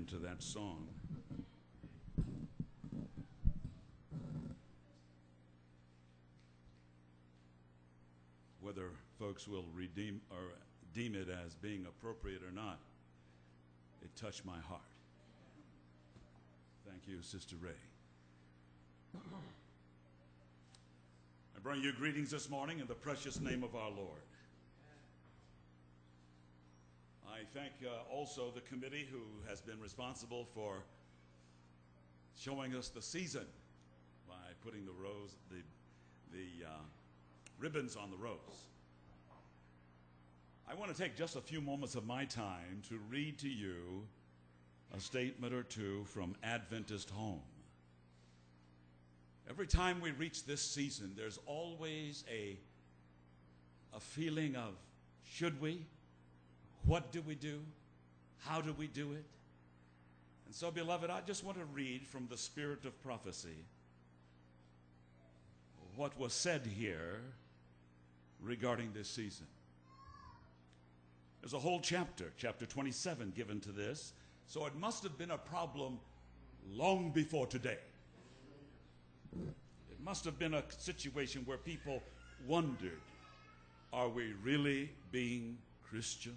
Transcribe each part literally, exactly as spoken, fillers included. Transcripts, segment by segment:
amen to that song. Whether folks will redeem or deem it as being appropriate or not, it touched my heart. Thank you, Sister Ray. I bring you greetings this morning in the precious name of our Lord. I thank uh, also the committee who has been responsible for showing us the season by putting the rose, the, the uh, ribbons on the rose. I want to take just a few moments of my time to read to you a statement or two from Adventist Home. Every time we reach this season, there's always a, a feeling of, should we? What do we do? How do we do it? And so, beloved, I just want to read from the Spirit of Prophecy what was said here regarding this season. There's a whole chapter, chapter twenty-seven, given to this, so it must have been a problem long before today. It must have been a situation where people wondered, are we really being Christian?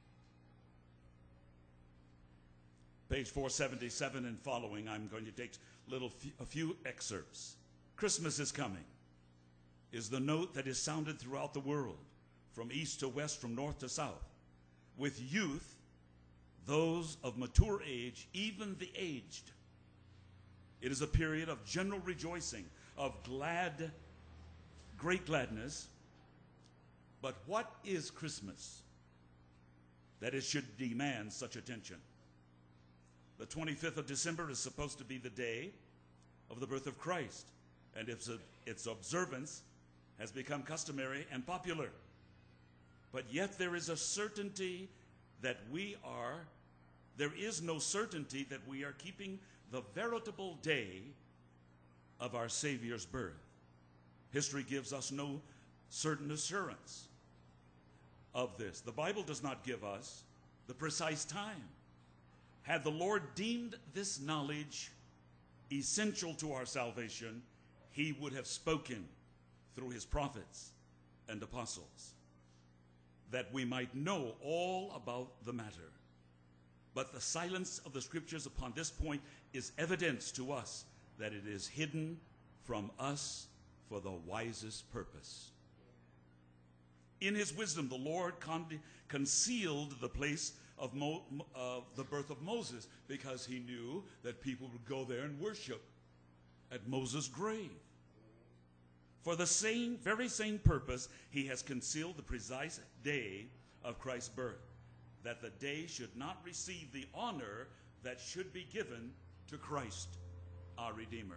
Page four seventy-seven and following, I'm going to take little a few excerpts. Christmas is coming, is the note that is sounded throughout the world, from east to west, from north to south. With youth, those of mature age, even the aged. It is a period of general rejoicing, of glad, great gladness. But what is Christmas that it should demand such attention? The twenty-fifth of December is supposed to be the day of the birth of Christ, and its, its observance has become customary and popular. But yet there is a certainty that we are, there is no certainty that we are keeping the veritable day of our Savior's birth. History gives us no certain assurance of this. The Bible does not give us the precise time. Had the Lord deemed this knowledge essential to our salvation, he would have spoken through his prophets and apostles, that we might know all about the matter. But the silence of the scriptures upon this point is evidence to us that it is hidden from us for the wisest purpose. In his wisdom, the Lord con- concealed the place of Mo- uh, the birth of Moses, because he knew that people would go there and worship at Moses' grave. For the same, very same purpose, he has concealed the precise day of Christ's birth, that the day should not receive the honor that should be given to Christ, our Redeemer.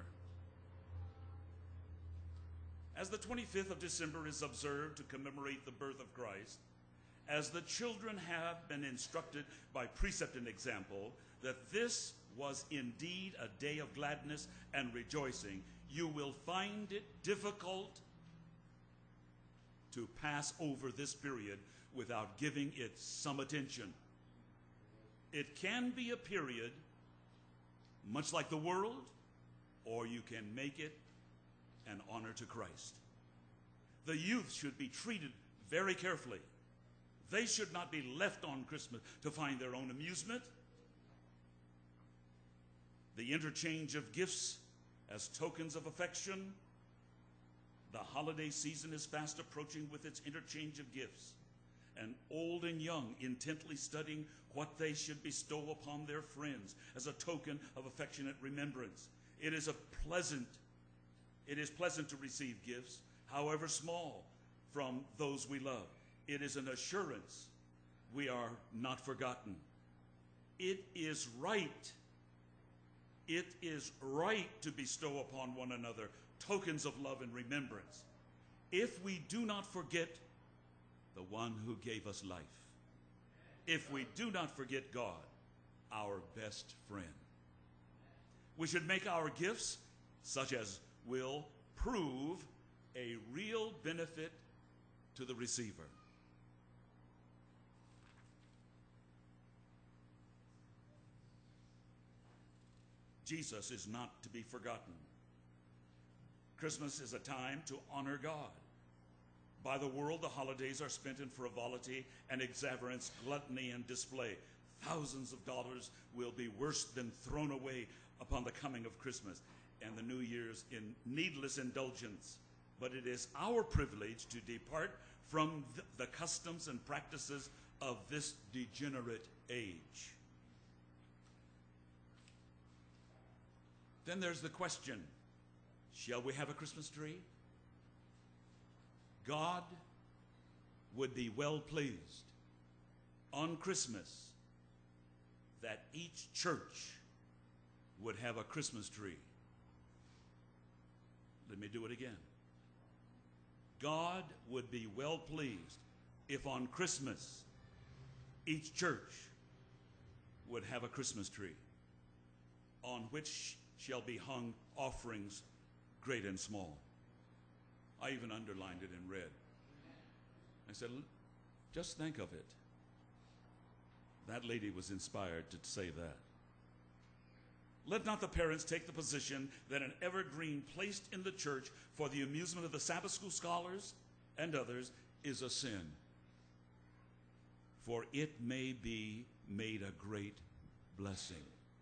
As the twenty-fifth of December is observed to commemorate the birth of Christ, as the children have been instructed by precept and example that this was indeed a day of gladness and rejoicing, you will find it difficult to pass over this period without giving it some attention. It can be a period much like the world, or you can make it an honor to Christ. The youth should be treated very carefully. They should not be left on Christmas to find their own amusement. The interchange of gifts as tokens of affection. The holiday season is fast approaching with its interchange of gifts, and old and young intently studying what they should bestow upon their friends as a token of affectionate remembrance. It is a pleasant, it is pleasant to receive gifts, however small, from those we love. It is an assurance we are not forgotten. It is right. It is right to bestow upon one another tokens of love and remembrance, if we do not forget the one who gave us life. If we do not forget God, our best friend. We should make our gifts such as will prove a real benefit to the receiver. Jesus is not to be forgotten. Christmas is a time to honor God. By the world, the holidays are spent in frivolity and exuberance, gluttony and display. Thousands of dollars will be worse than thrown away upon the coming of Christmas and the New Year's in needless indulgence. But it is our privilege to depart from the customs and practices of this degenerate age. Then there's the question, shall we have a Christmas tree? God would be well pleased on Christmas that each church would have a Christmas tree. Let me do it again. God would be well pleased if on Christmas each church would have a Christmas tree on which shall be hung offerings great and small. I even underlined it in red. I said, just think of it. That lady was inspired to say that. Let not the parents take the position that an evergreen placed in the church for the amusement of the Sabbath school scholars and others is a sin. For it may be made a great blessing.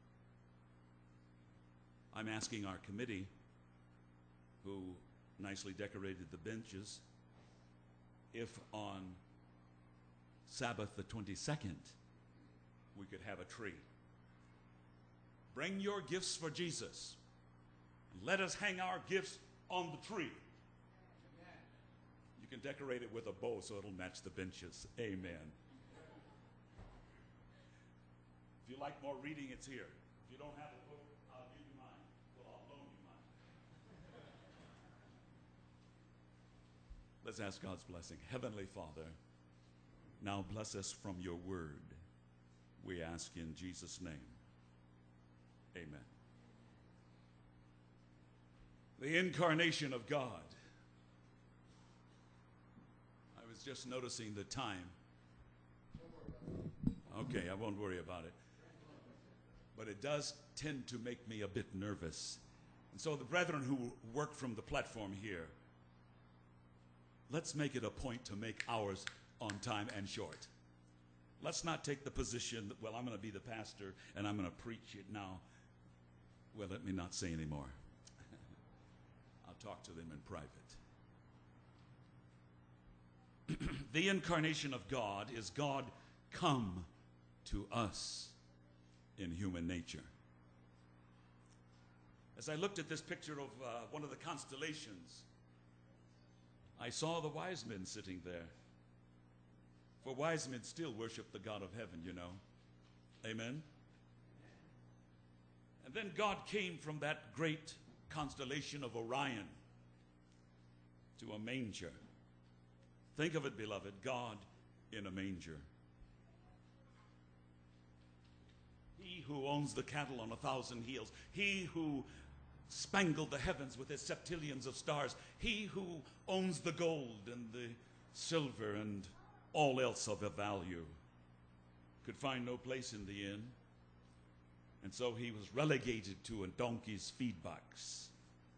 I'm asking our committee, who nicely decorated the benches, if on Sabbath the twenty-second we could have a tree. Bring your gifts for Jesus. Let us hang our gifts on the tree. Amen. You can decorate it with a bow so it'll match the benches. Amen. If you like more reading, it's here. If you don't have a book, I'll give you mine. Well, I'll loan you mine. Let's ask God's blessing. Heavenly Father, now bless us from your word. We ask in Jesus' name. Amen. The incarnation of God. I was just noticing the time. Okay, I won't worry about it. But it does tend to make me a bit nervous. And so the brethren who work from the platform here, let's make it a point to make ours on time and short. Let's not take the position that, well, I'm going to be the pastor and I'm going to preach it now. Well, let me not say any more. I'll talk to them in private. The incarnation of God is God come to us in human nature. As I looked at this picture of uh, one of the constellations, I saw the wise men sitting there. For wise men still worship the God of heaven, you know. Amen? And then God came from that great constellation of Orion to a manger. Think of it, beloved, God in a manger. He who owns the cattle on a thousand hills, he who spangled the heavens with his septillions of stars, he who owns the gold and the silver and all else of a value, could find no place in the inn. And so he was relegated to a donkey's feed box.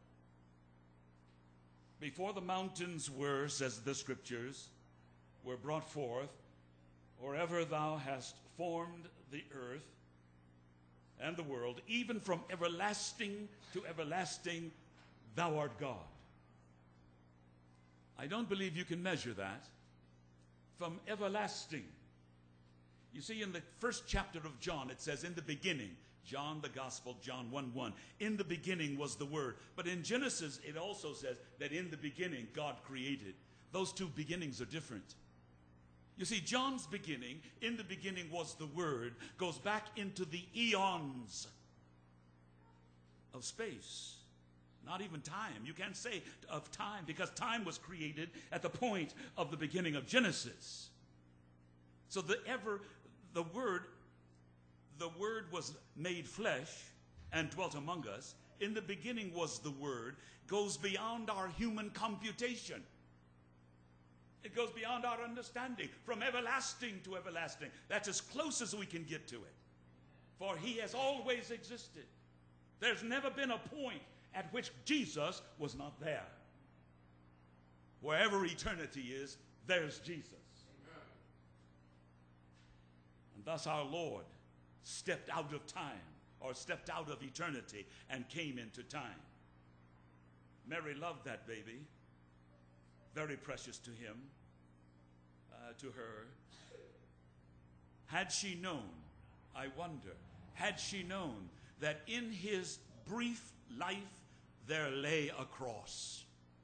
Before the mountains were, says the scriptures, were brought forth, or ever thou hast formed the earth and the world, even from everlasting to everlasting, thou art God. I don't believe you can measure that. From everlasting. You see, in the first chapter of John, it says, in the beginning, John the Gospel, John one one, in the beginning was the Word. But in Genesis, it also says that in the beginning, God created. Those two beginnings are different. You see, John's beginning, in the beginning was the Word, goes back into the eons of space. Not even time. You can't say of time, because time was created at the point of the beginning of Genesis. So the ever, the Word, the Word was made flesh and dwelt among us. In the beginning was the Word, goes beyond our human computation. It goes beyond our understanding, from everlasting to everlasting. That's as close as we can get to it. For he has always existed. There's never been a point at which Jesus was not there. Wherever eternity is, there's Jesus. Amen. And thus our Lord stepped out of time, or stepped out of eternity and came into time. Mary loved that baby, very precious to him, uh, to her. Had she known, I wonder, had she known that in his brief life there lay a cross.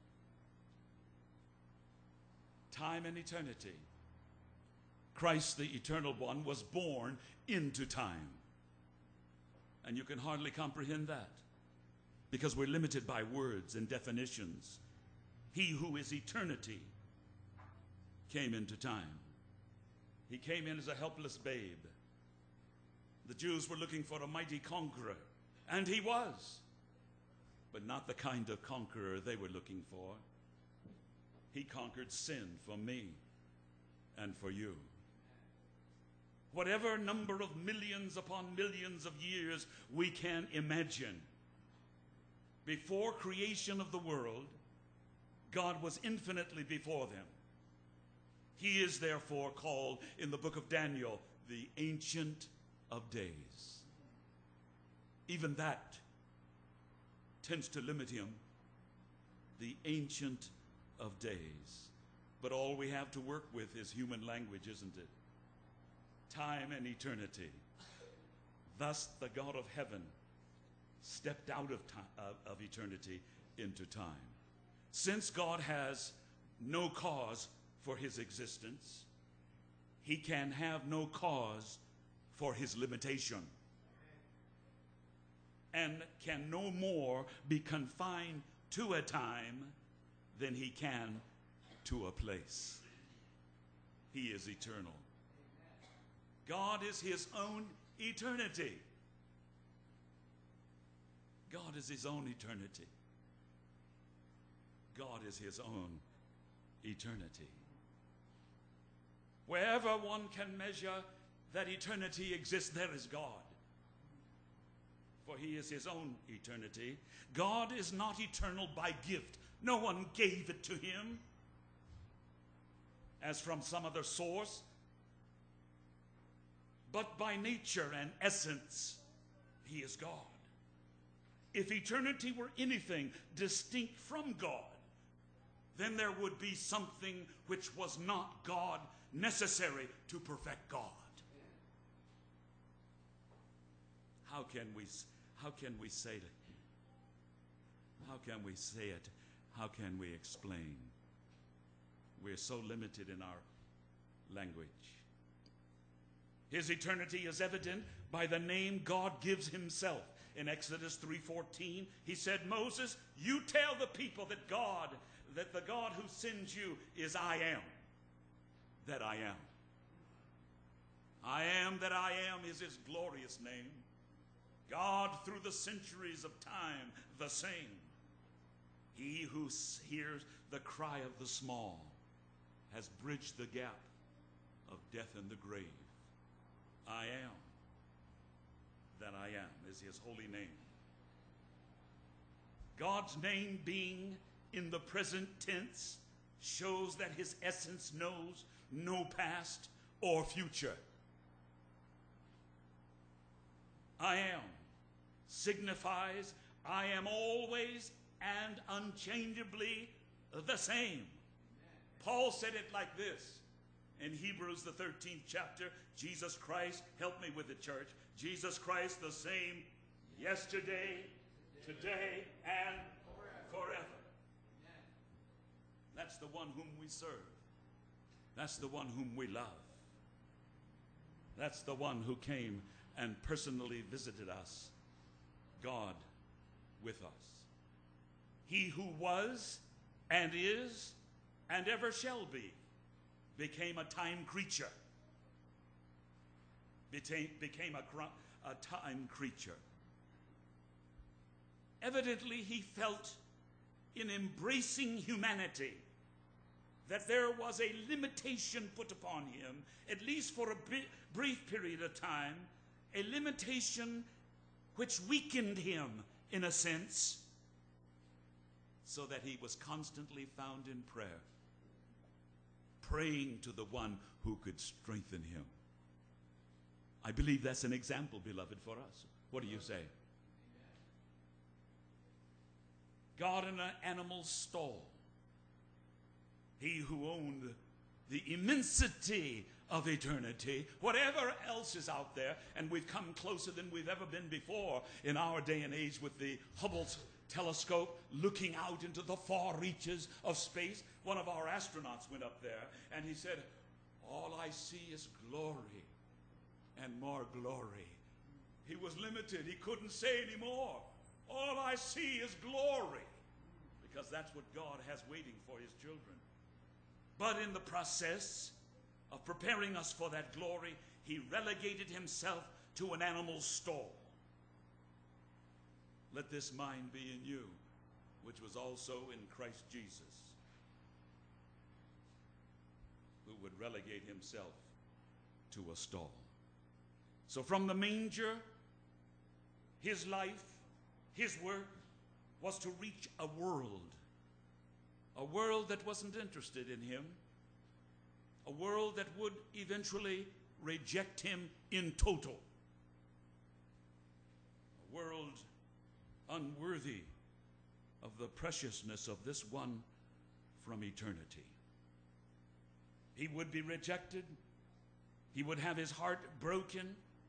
Time and eternity. Christ, the eternal one, was born into time. And you can hardly comprehend that because we're limited by words and definitions. He who is eternity came into time. He came in as a helpless babe. The Jews were looking for a mighty conqueror, and he was, but not the kind of conqueror they were looking for. He conquered sin for me and for you. Whatever number of millions upon millions of years we can imagine, before creation of the world, God was infinitely before them. He is therefore called in the book of Daniel the Ancient of Days. Even that tends to limit him, the Ancient of Days. But all we have to work with is human language, isn't it? Time and eternity. Thus the God of heaven stepped out of time, uh, of eternity into time. Since God has no cause for his existence, he can have no cause for his limitation, and can no more be confined to a time than he can to a place. He is eternal. God is his own eternity. God is his own eternity. God is his own eternity. Wherever one can measure that eternity exists, there is God. For he is his own eternity. God is not eternal by gift. No one gave it to him as from some other source, but by nature and essence, he is God. If eternity were anything distinct from God, then there would be something which was not God necessary to perfect God. How can we, how can we say it? How can we say it? How can we explain? We're so limited in our language. His eternity is evident by the name God gives himself. In Exodus three fourteen, he said, Moses, you tell the people that God, that the God who sends you is I am, that I am. I am that I am is his glorious name. God through the centuries of time, the same. He who hears the cry of the small has bridged the gap of death and the grave. I am that I am is his holy name. God's name being in the present tense shows that his essence knows no past or future. I am signifies I am always and unchangeably the same. Paul said it like this in Hebrews, the thirteenth chapter. Jesus Christ, help me with the church. Jesus Christ the same yesterday, today, and forever. That's the one whom we serve. That's the one whom we love. That's the one who came and personally visited us, God with us. He who was and is and ever shall be became a time creature. Became, became a, a time creature. Evidently, he felt in embracing humanity that there was a limitation put upon him, at least for a brief period of time, a limitation which weakened him in a sense, so that he was constantly found in prayer, praying to the one who could strengthen him. I believe that's an example, beloved, for us. What do you say? God in an animal's stall. He who owned the immensity of eternity, whatever else is out there, and we've come closer than we've ever been before in our day and age with the Hubble telescope looking out into the far reaches of space. One of our astronauts went up there and he said, all I see is glory and more glory. He was limited. He couldn't say anymore. All I see is glory, because that's what God has waiting for his children. But in the process of preparing us for that glory, he relegated himself to an animal's stall. Let this mind be in you, which was also in Christ Jesus, who would relegate himself to a stall. So from the manger, his life, his work was to reach a world, a world that wasn't interested in him, a world that would eventually reject him in total, a world unworthy of the preciousness of this one from eternity. He would be rejected. He would have his heart broken,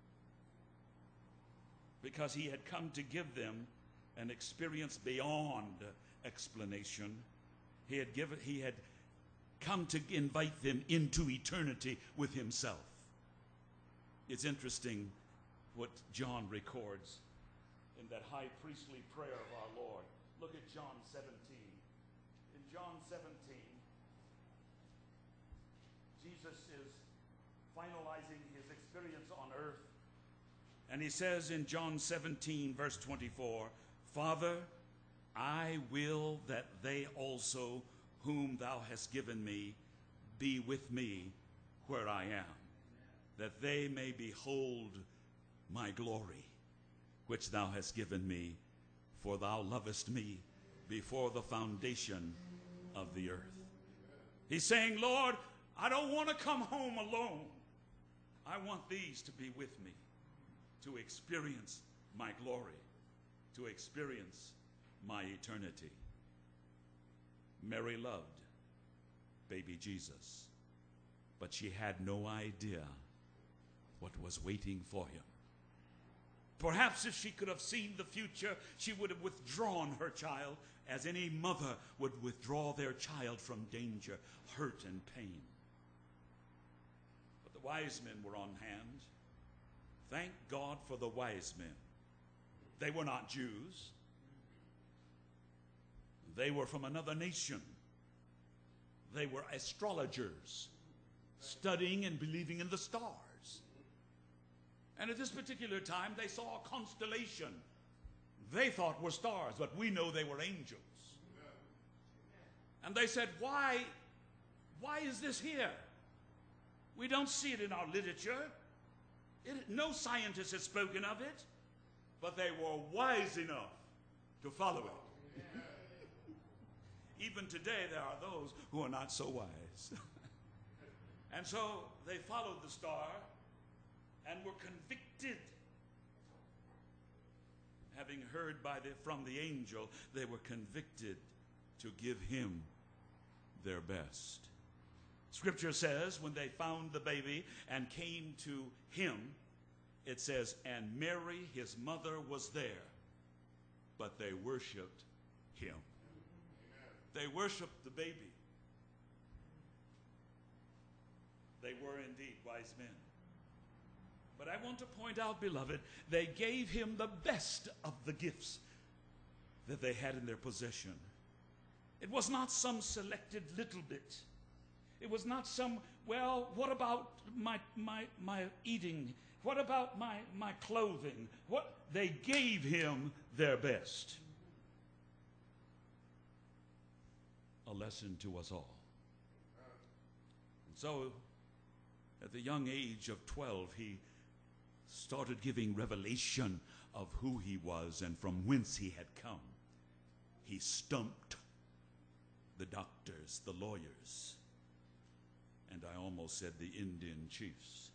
because he had come to give them an experience beyond explanation. He had given, he had come to invite them into eternity with himself. It's interesting what John records in that high priestly prayer of our Lord. Look at John seventeen. In John seventeen, Jesus is finalizing his experience on earth. And he says in John seventeen, verse twenty-four, Father, I will that they also whom thou hast given me be with me where I am, that they may behold my glory, which thou hast given me, for thou lovest me before the foundation of the earth. He's saying, Lord, I don't want to come home alone. I want these to be with me, to experience my glory, to experience my eternity. Mary loved baby Jesus, but she had no idea what was waiting for him. Perhaps if she could have seen the future, she would have withdrawn her child, as any mother would withdraw their child from danger, hurt, and pain. But the wise men were on hand. Thank God for the wise men. They were not Jews. They were from another nation. They were astrologers, studying and believing in the stars. And at this particular time, they saw a constellation they thought were stars, but we know they were angels. And they said, why, why is this here? We don't see it in our literature. It, no scientist has spoken of it, but they were wise enough to follow it. Even today, there are those who are not so wise. And so they followed the star and were convicted. Having heard by the, from the angel, they were convicted to give him their best. Scripture says when they found the baby and came to him, it says, and Mary, his mother, was there, but they worshiped him. They worshiped the baby. They were indeed wise men. But I want to point out, beloved, they gave him the best of the gifts that they had in their possession. It was not some selected little bit. It was not some, well, what about my my my eating? What about my, my clothing? What? They gave him their best. A lesson to us all. And so, at the young age of twelve, he started giving revelation of who he was and from whence he had come, he stumped the doctors, the lawyers, and I almost said the Indian chiefs.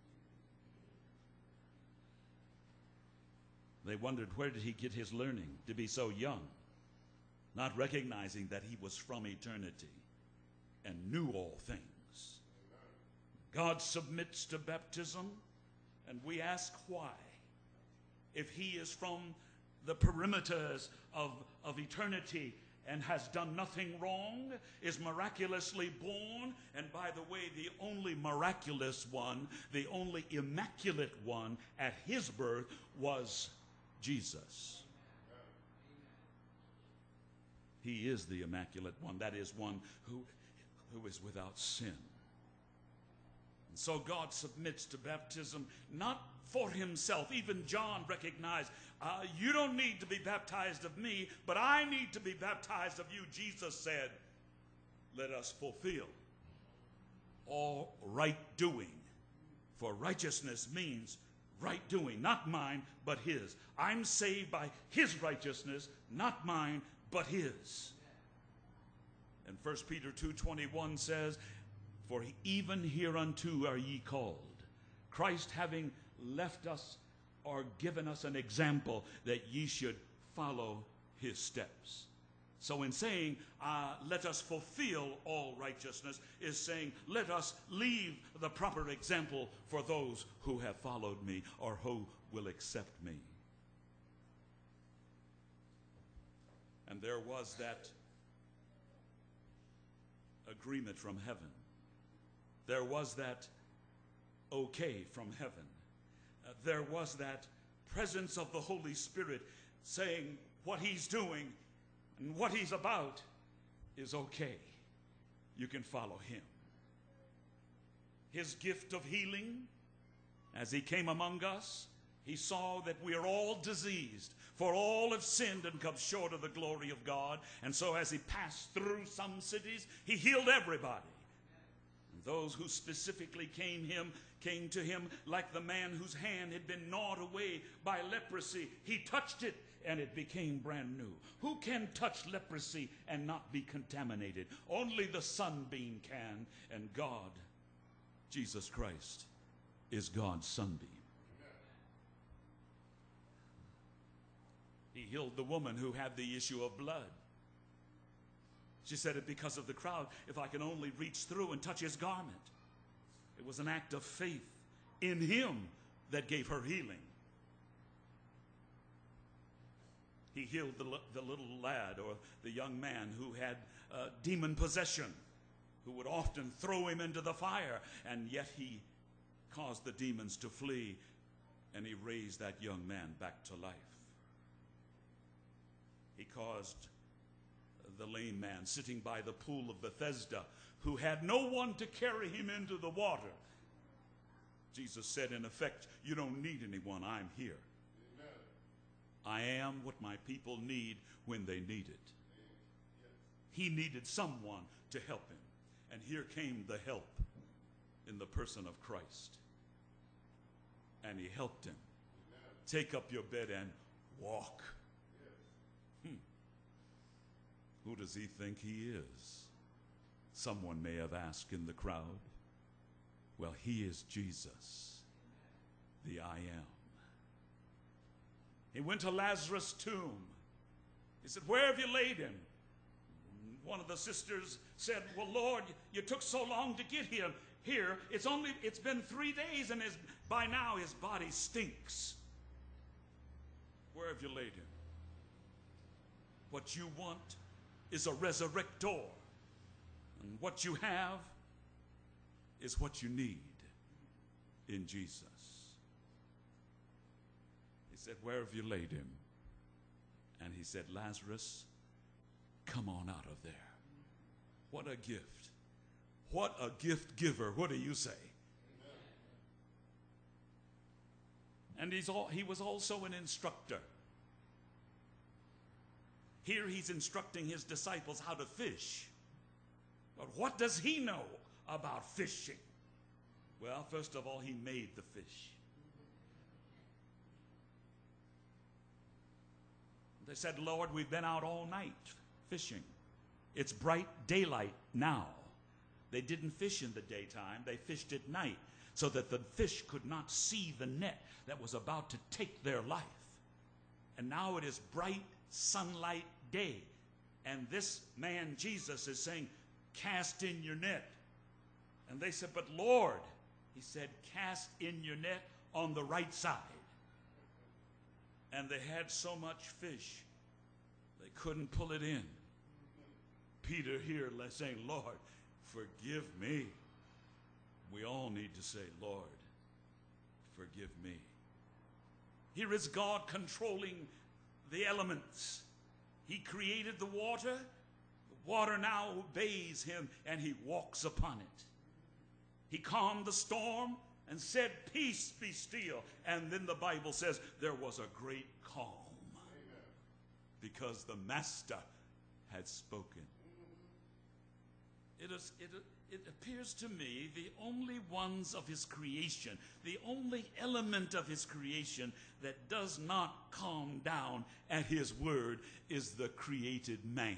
They wondered, where did he get his learning to be so young, not recognizing that he was from eternity and knew all things. God submits to baptism, and we ask why. If he is from the perimeters of, of eternity and has done nothing wrong, is miraculously born, and by the way, the only miraculous one, the only immaculate one at his birth was Jesus. He is the immaculate one. That is one who, who is without sin. And so God submits to baptism, not for himself. Even John recognized, uh, you don't need to be baptized of me, but I need to be baptized of you. Jesus said, let us fulfill all right doing. For righteousness means right doing, not mine, but his. I'm saved by his righteousness, not mine, but his. And First Peter two twenty-one says, for even hereunto are ye called, Christ having left us or given us an example that ye should follow his steps. So in saying, uh, let us fulfill all righteousness, is saying, let us leave the proper example for those who have followed me or who will accept me. And there was that agreement from heaven. There was that okay from heaven. Uh, there was that presence of the Holy Spirit saying what he's doing and what he's about is okay. You can follow him. His gift of healing, as he came among us, he saw that we are all diseased, for all have sinned and come short of the glory of God. And so as he passed through some cities, he healed everybody. And those who specifically came him came to him like the man whose hand had been gnawed away by leprosy. He touched it and it became brand new. Who can touch leprosy and not be contaminated? Only the sunbeam can, and God, Jesus Christ, is God's sunbeam. He healed the woman who had the issue of blood. She said it because of the crowd, if I can only reach through and touch his garment. It was an act of faith in him that gave her healing. He healed the, the little lad or the young man who had uh, demon possession, who would often throw him into the fire, and yet he caused the demons to flee, and he raised that young man back to life. He caused the lame man sitting by the pool of Bethesda, who had no one to carry him into the water. Jesus said, in effect, you don't need anyone, I'm here. Amen. I am what my people need when they need it. He needed someone to help him. And here came the help in the person of Christ. And he helped him. Amen. Take up your bed and walk. Yes. Hmm. Who does he think he is? Someone may have asked in the crowd. Well, he is Jesus, the I am. He went to Lazarus' tomb. He said, where have you laid him? One of the sisters said, well, Lord, you took so long to get here. Here, it's only, it's been three days, and his, by now his body stinks. Where have you laid him? What you want is a resurrector. And what you have is what you need in Jesus. He said, where have you laid him? And he said, Lazarus, come on out of there. What a gift. What a gift giver. What do you say? Amen. And he's all, he was also an instructor. Here he's instructing his disciples how to fish. But what does he know about fishing? Well, first of all, he made the fish. They said, Lord, we've been out all night fishing. It's bright daylight now. They didn't fish in the daytime. They fished at night so that the fish could not see the net that was about to take their life. And now it is bright sunlight day. And this man, Jesus, is saying, cast in your net. And they said, but Lord, he said, cast in your net on the right side. And they had so much fish, they couldn't pull it in. Peter here saying, Lord, forgive me. We all need to say, Lord, forgive me. Here is God controlling the elements. He created the water. The water now obeys him, and he walks upon it. He calmed the storm and said, peace, be still. And then the Bible says there was a great calm. Amen. Because the Master had spoken. It, is, it, it appears to me the only ones of his creation, the only element of his creation that does not calm down at his word is the created man.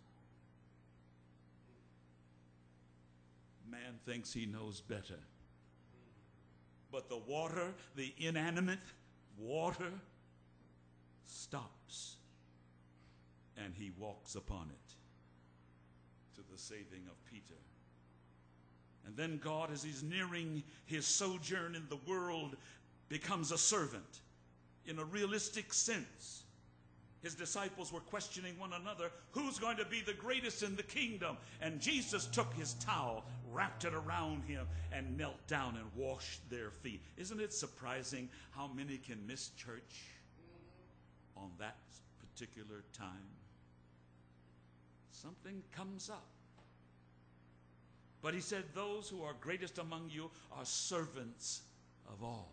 Man thinks he knows better. But the water, the inanimate water, stops, and he walks upon it to the saving of Peter. And then God, as he's nearing his sojourn in the world, becomes a servant in a realistic sense. His disciples were questioning one another, who's going to be the greatest in the kingdom? And Jesus took his towel, wrapped it around him, and knelt down and washed their feet. Isn't it surprising how many can miss church on that particular time? Something comes up. But he said, those who are greatest among you are servants of all.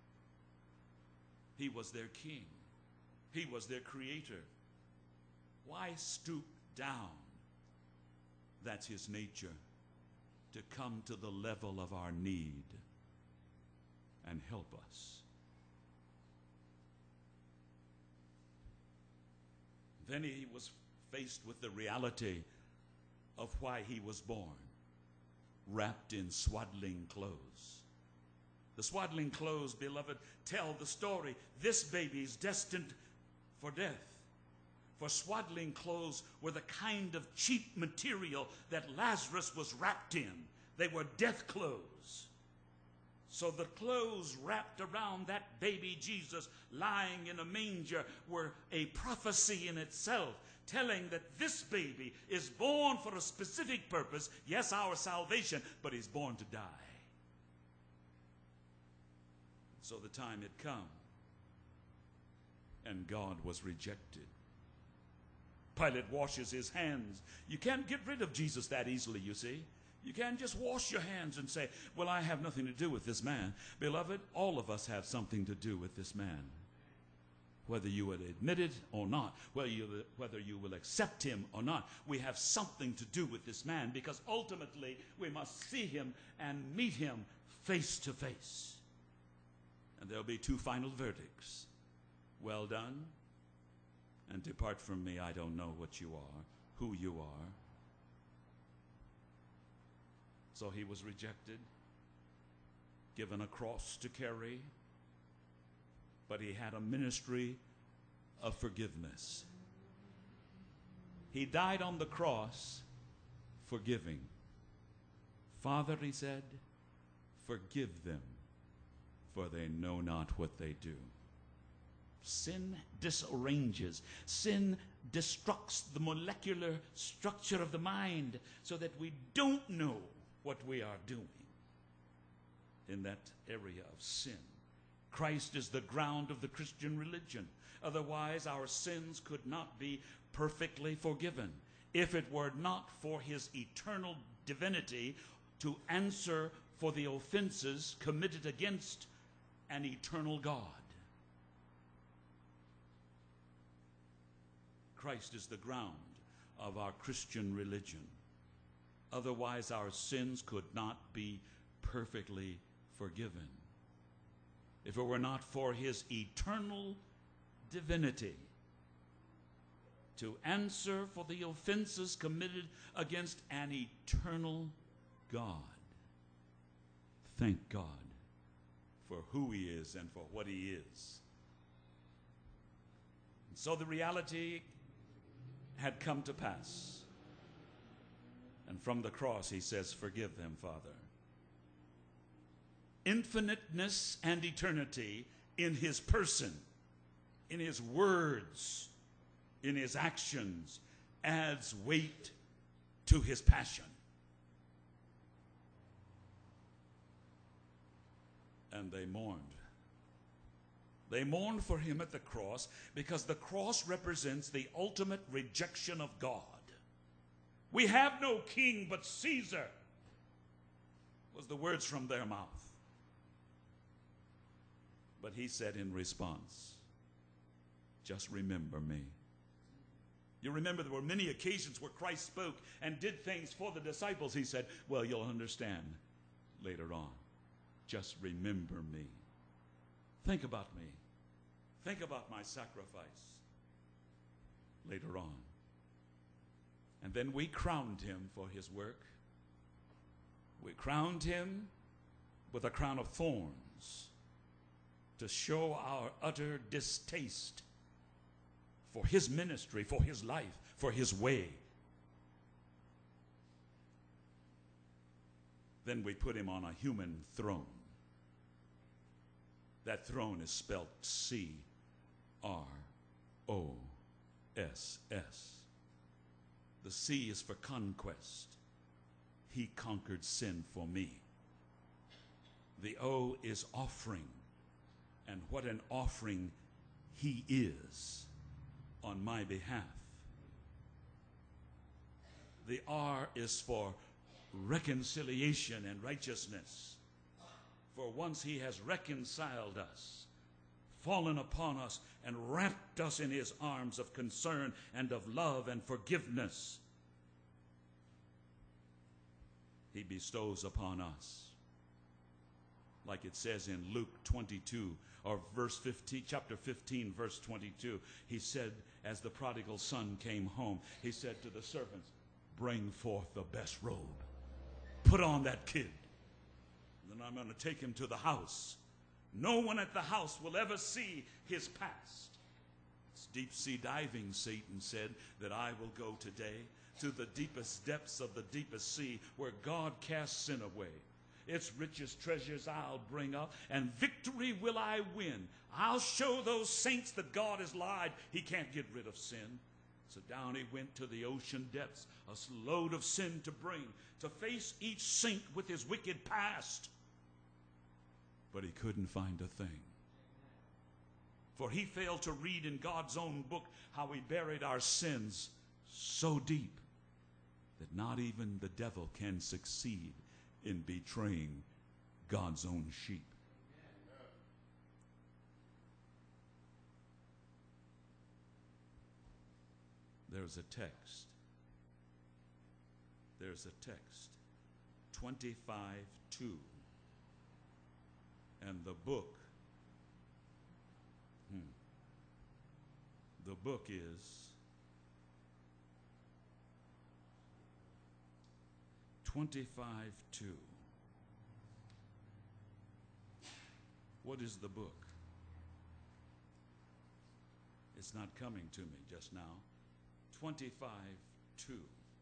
He was their king. He was their creator. Why stoop down? That's his nature, to come to the level of our need and help us. Then he was faced with the reality of why he was born, wrapped in swaddling clothes. The swaddling clothes, beloved, tell the story. This baby is destined for death. For swaddling clothes were the kind of cheap material that Lazarus was wrapped in. They were death clothes. So the clothes wrapped around that baby Jesus lying in a manger were a prophecy in itself, telling that this baby is born for a specific purpose, yes, our salvation, but he's born to die. So the time had come, and God was rejected. Pilate washes his hands. You can't get rid of Jesus that easily, you see. You can't just wash your hands and say, well, I have nothing to do with this man. Beloved, all of us have something to do with this man. Whether you would admit it or not, whether you, whether you will accept him or not, we have something to do with this man, because ultimately we must see him and meet him face to face. And there'll be two final verdicts. Well done, and depart from me, I don't know what you are, who you are. So he was rejected, given a cross to carry, but he had a ministry of forgiveness. He died on the cross forgiving. Father, he said, forgive them, for they know not what they do. Sin disarranges. Sin destructs the molecular structure of the mind so that we don't know what we are doing in that area of sin. Christ is the ground of the Christian religion. Otherwise, our sins could not be perfectly forgiven if it were not for his eternal divinity to answer for the offenses committed against an eternal God. Christ is the ground of our Christian religion. Otherwise, our sins could not be perfectly forgiven. If it were not for his eternal divinity, to answer for the offenses committed against an eternal God. Thank God for who he is and for what he is. And so the reality had come to pass. And from the cross he says, forgive them, Father. Infiniteness and eternity in his person, in his words, in his actions, adds weight to his passion. And they mourned. They mourned for him at the cross because the cross represents the ultimate rejection of God. We have no king but Caesar, was the words from their mouth. But he said in response, just remember me. You remember there were many occasions where Christ spoke and did things for the disciples. He said, well, you'll understand later on. Just remember me. Think about me. Think about my sacrifice later on. And then we crowned him for his work. We crowned him with a crown of thorns to show our utter distaste for his ministry, for his life, for his way. Then we put him on a human throne. That throne is spelled C R O S S. The C is for conquest. He conquered sin for me. The O is offering. And what an offering he is on my behalf. The R is for reconciliation and righteousness. For once he has reconciled us, fallen upon us, and wrapped us in his arms of concern and of love and forgiveness, he bestows upon us, like it says in Luke twenty-two, or verse fifteen, chapter fifteen, verse twenty-two, he said, as the prodigal son came home, he said to the servants, bring forth the best robe. Put on that kid. Then I'm going to take him to the house. No one at the house will ever see his past. It's deep sea diving, Satan said, that I will go today to the deepest depths of the deepest sea where God casts sin away. Its richest treasures I'll bring up, and victory will I win. I'll show those saints that God has lied. He can't get rid of sin. So down he went to the ocean depths, a load of sin to bring, to face each saint with his wicked past. But he couldn't find a thing. For he failed to read in God's own book how he buried our sins so deep that not even the devil can succeed in betraying God's own sheep. There's a text. There's a text. twenty-five two. And the book, hmm, the book is twenty-five two. What is the book? It's not coming to me just now. twenty-five two.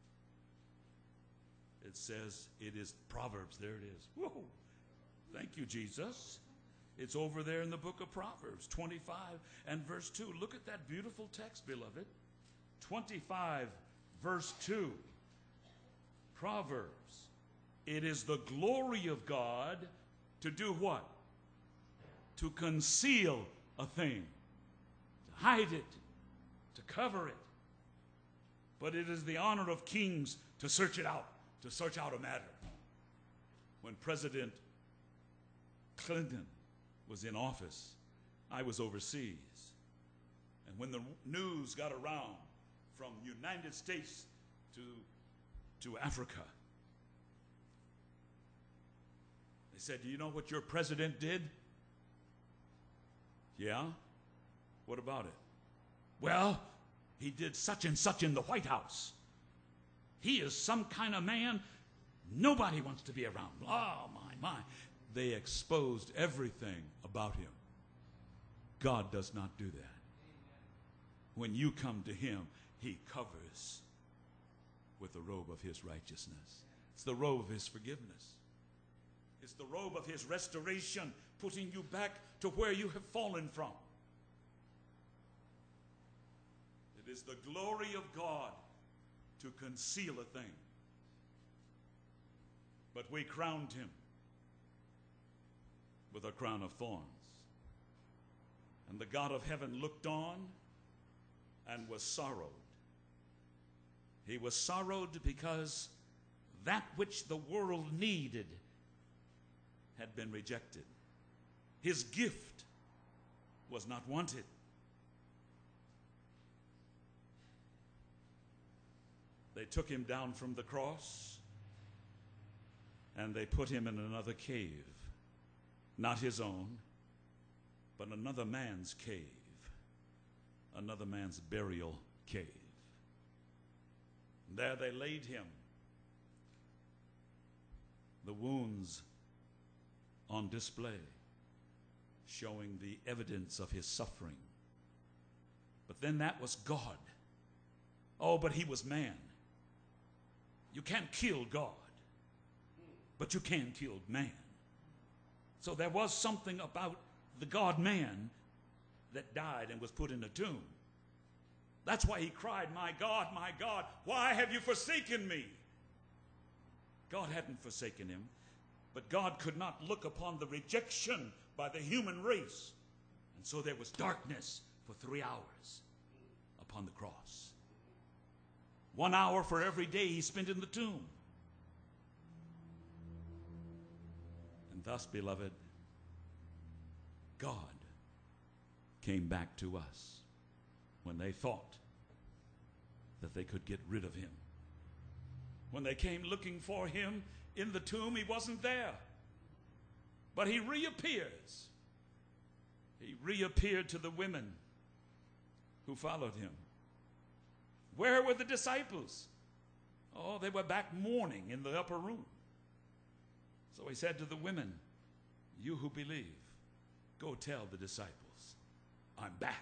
It says it is Proverbs. There it is. Whoa. Thank you, Jesus. It's over there in the book of Proverbs, twenty-five and verse two. Look at that beautiful text, beloved. twenty-five, verse two. Proverbs. It is the glory of God to do what? To conceal a thing, to hide it, to cover it. But it is the honor of kings to search it out, to search out a matter. When President Clinton was in office, I was overseas. And when the news got around from United States to, to Africa, they said, do you know what your president did? Yeah? What about it? Well, He did such and such in the White House. He is some kind of man nobody wants to be around. Oh, my, my. They exposed everything about him. God does not do that. When you come to him, he covers with the robe of his righteousness. It's the robe of his forgiveness. It's the robe of his restoration, putting you back to where you have fallen from. It is the glory of God to conceal a thing. But we crowned him with a crown of thorns. And the God of heaven looked on and was sorrowed. He was sorrowed because that which the world needed had been rejected. His gift was not wanted. They took him down from the cross and they put him in another cave, not his own, but another man's cave, another man's burial cave. And there they laid him, the wounds on display, showing the evidence of his suffering. But then that was God. Oh, but he was man. You can't kill God, but you can kill man. So there was something about the God-man that died and was put in a tomb. That's why he cried, "My God, my God, why have you forsaken me?" God hadn't forsaken him, but God could not look upon the rejection by the human race. And so there was darkness for three hours upon the cross. One hour for every day he spent in the tomb. And thus, beloved, God came back to us when they thought that they could get rid of him. When they came looking for him in the tomb, he wasn't there. But he reappears. He reappeared to the women who followed him. Where were the disciples? Oh, they were back mourning in the upper room. So he said to the women, "You who believe, go tell the disciples, I'm back."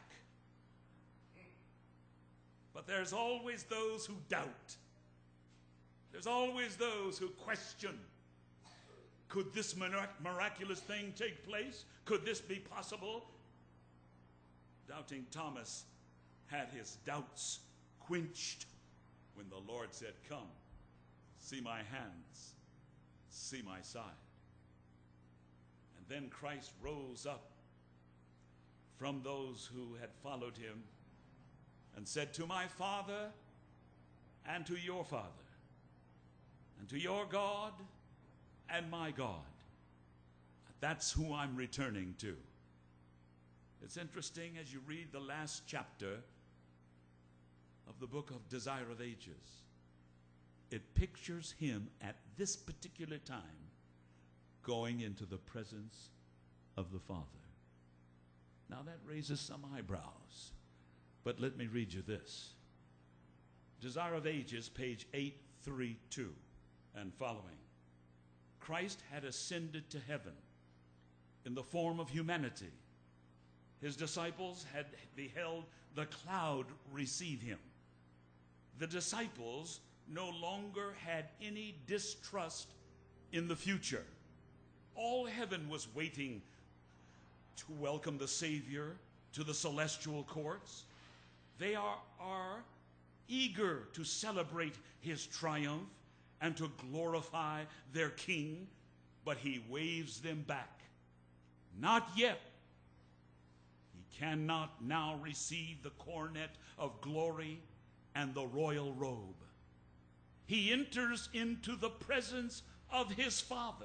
But there's always those who doubt. There's always those who question. Could this mirac- miraculous thing take place? Could this be possible? Doubting Thomas had his doubts quenched when the Lord said, "Come, see my hands, see my side." And then Christ rose up from those who had followed him and said, "To my Father and to your Father, and to your God and my God." That's who I'm returning to. It's interesting as you read the last chapter of the book of Desire of Ages. It pictures him at this particular time going into the presence of the Father. Now that raises some eyebrows, but let me read you this. Desire of Ages, page eight thirty-two and following. Christ had ascended to heaven in the form of humanity. His disciples had beheld the cloud receive him. The disciples no longer had any distrust in the future. All heaven was waiting to welcome the Savior to the celestial courts. They are, are eager to celebrate his triumph and to glorify their King, but he waves them back. Not yet. He cannot now receive the coronet of glory and the royal robe. He enters into the presence of his Father.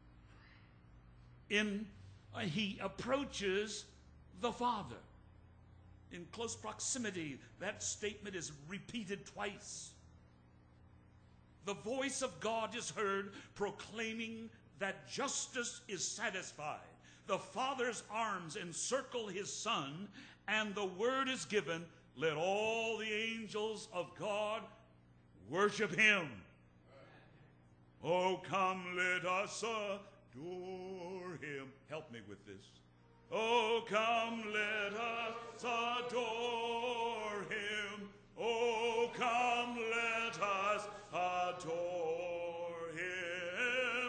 In, uh, he approaches the Father. In close proximity, that statement is repeated twice. The voice of God is heard proclaiming that justice is satisfied. The Father's arms encircle his Son, and the word is given, Let all the angels of God worship him. Oh, come, let us adore him. Help me with this. Oh, come, let us adore him. Oh, come, let us adore him.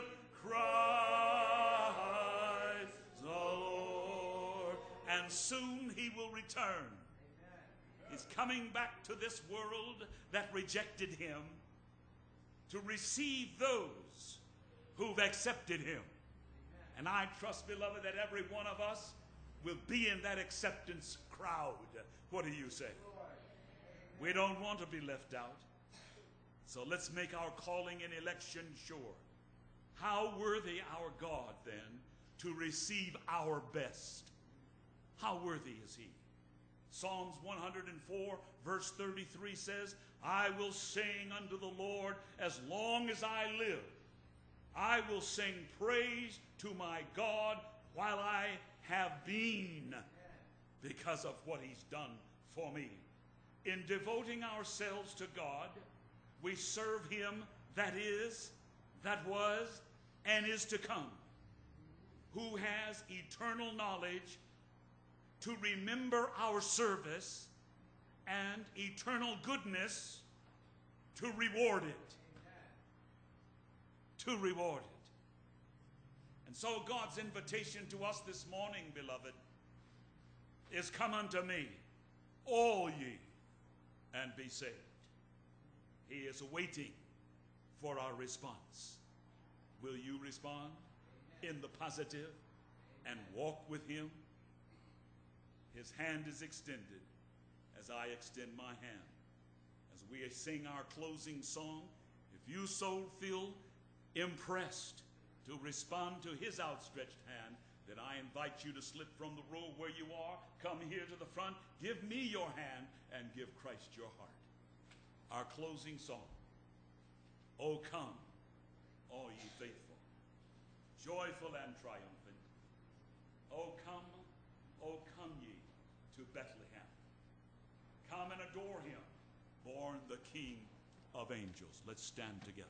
Christ the Lord. And soon he will return. He's coming back to this world that rejected him to receive those who've accepted him. And I trust, beloved, that every one of us will be in that acceptance crowd. What do you say? We don't want to be left out. So let's make our calling and election sure. How worthy our God, then, to receive our best. How worthy is he? Psalms one hundred four, verse thirty-three says, I will sing unto the Lord as long as I live. I will sing praise to my God while I have been, because of what he's done for me. In devoting ourselves to God, we serve him that is, that was, and is to come, who has eternal knowledge to remember our service and eternal goodness to reward it. To reward it. And so God's invitation to us this morning, beloved, is come unto me, all ye, and be saved. He is waiting for our response. Will you respond in the positive and walk with him? His hand is extended as I extend my hand. As we sing our closing song, if you so feel impressed to respond to his outstretched hand, then I invite you to slip from the row where you are, come here to the front, give me your hand, and give Christ your heart. Our closing song, O come, all ye faithful, joyful and triumphant. O come, O come ye to Bethlehem. Come and adore him, born the King of angels. Let's stand together.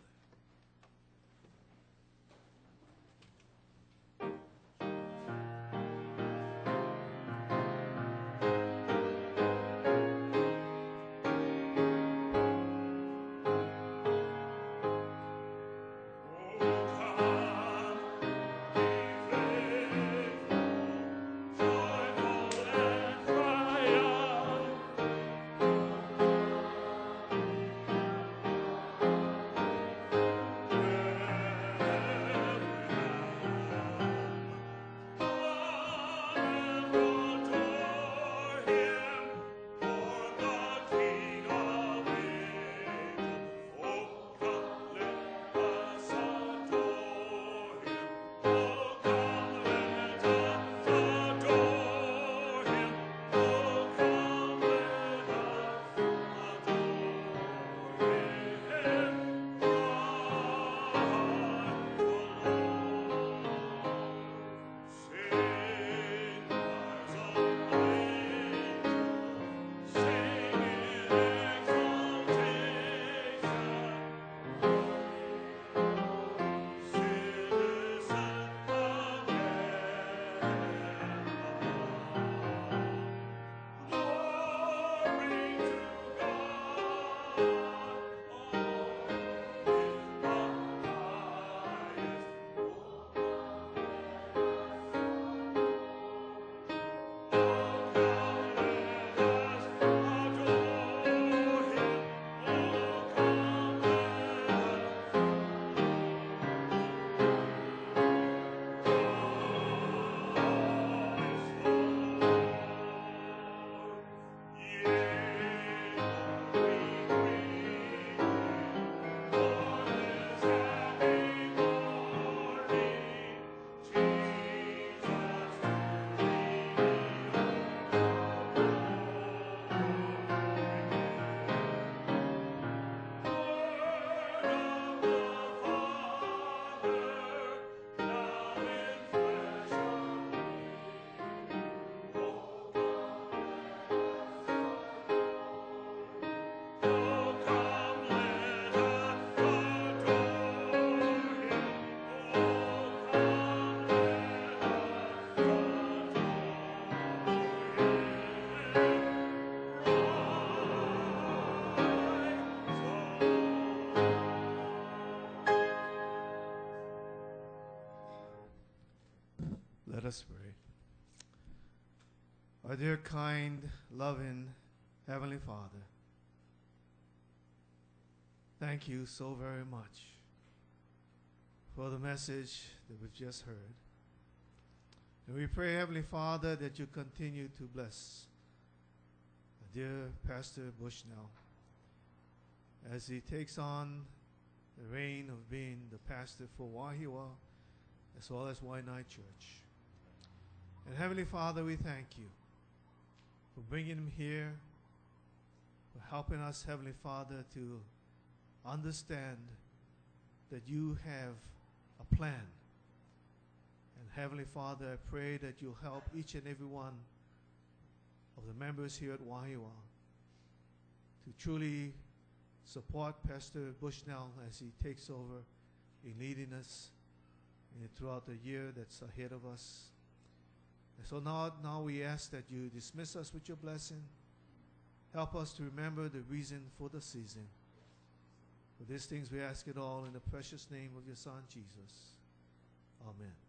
Our dear, kind, loving Heavenly Father, thank you so very much for the message that we've just heard. And we pray, Heavenly Father, that you continue to bless our dear Pastor Bushnell as he takes on the reign of being the pastor for Wahiawa as well as Waianae Church. And Heavenly Father, we thank you for bringing him here, for helping us, Heavenly Father, to understand that you have a plan. And Heavenly Father, I pray that you'll help each and every one of the members here at Wahiawa to truly support Pastor Bushnell as he takes over in leading us in, throughout the year that's ahead of us. And so now, now we ask that you dismiss us with your blessing. Help us to remember the reason for the season. For these things we ask it all in the precious name of your Son, Jesus. Amen.